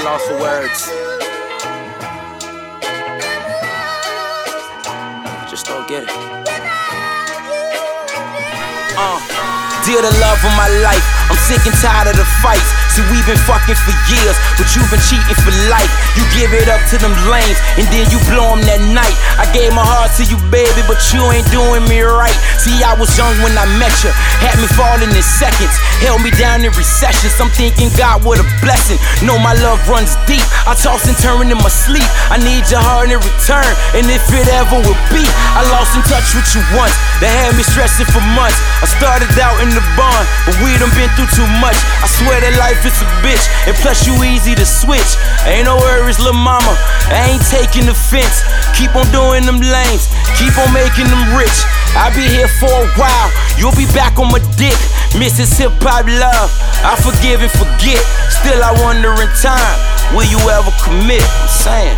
lost for words. Just don't get it. Dear the love of my life, I'm sick and tired of the fights. See, we've been fucking for years, but you've been cheating for life. You give it up to them lames, and then you blow them that night. I gave my heart to you, baby, but you ain't doing me right. See, I was young when I met you, had me falling in seconds, held me down in recessions. I'm thinking God, what a blessing. Know my love runs deep, I toss and turn in my sleep. I need your heart in return, and if it ever will be, I lost in touch with you once, that had me stressing for months. I started out in the barn, but we done been through too much. I swear that life is a bitch, and plus you easy to switch. Ain't no worries, lil' mama, I ain't taking offense. Keep on doing them lanes, keep on making them rich. I'll be here for a while, you'll be back on my dick. Mrs. Hip Hop Love, I forgive and forget. Still I wonder in time, will you ever commit? I'm saying.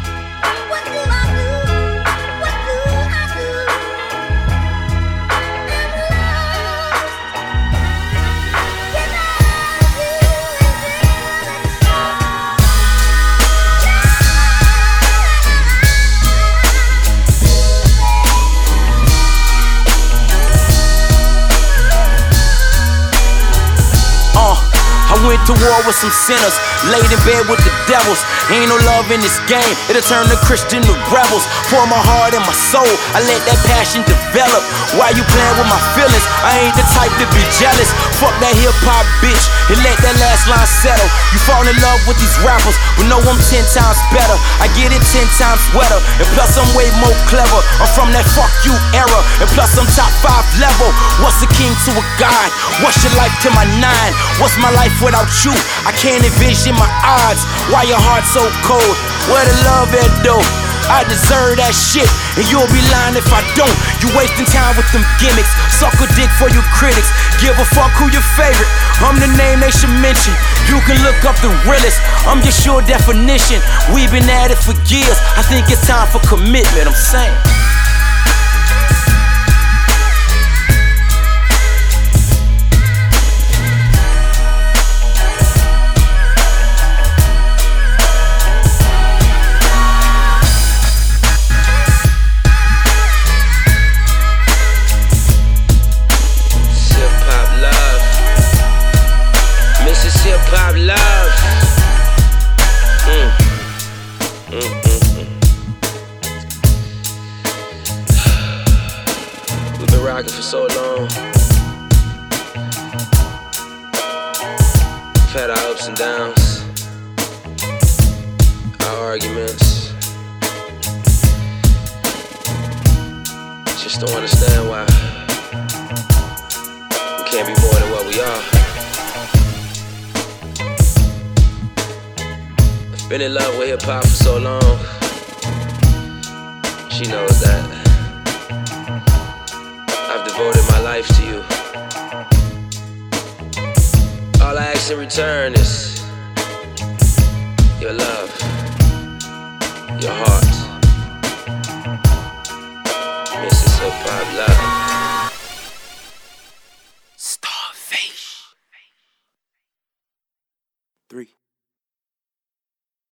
I went to war with some sinners, laid in bed with the devils. Ain't no love in this game, it'll turn the Christian to rebels. Pour my heart and my soul, I let that passion develop. Why you playing with my feelings? I ain't the type to be jealous. Fuck that hip-hop bitch, and let that last line settle. You fall in love with these rappers, but know I'm 10 times better. I get it 10 times wetter, and plus I'm way more clever. I'm from that fuck you era, and plus I'm top 5 level. What's a king to a god? What's your life to my 9? What's my life without you? I can't envision my odds. Why your heart so cold? Where the love at though? I deserve that shit, and you'll be lying if I don't. You wasting time with them gimmicks. Suck a dick for you critics. Give a fuck who your favorite. I'm the name they should mention. You can look up the realest. I'm just your definition. We've been at it for years. I think it's time for commitment. I'm saying. Hip-hop love. We've been rocking for so long. We've had our ups and downs, our arguments. Just don't understand why we can't be more than what we are. Been in love with hip-hop for so long. She knows that I've devoted my life to you. All I ask in return is your love, your heart. Mrs. Hip Hop Love.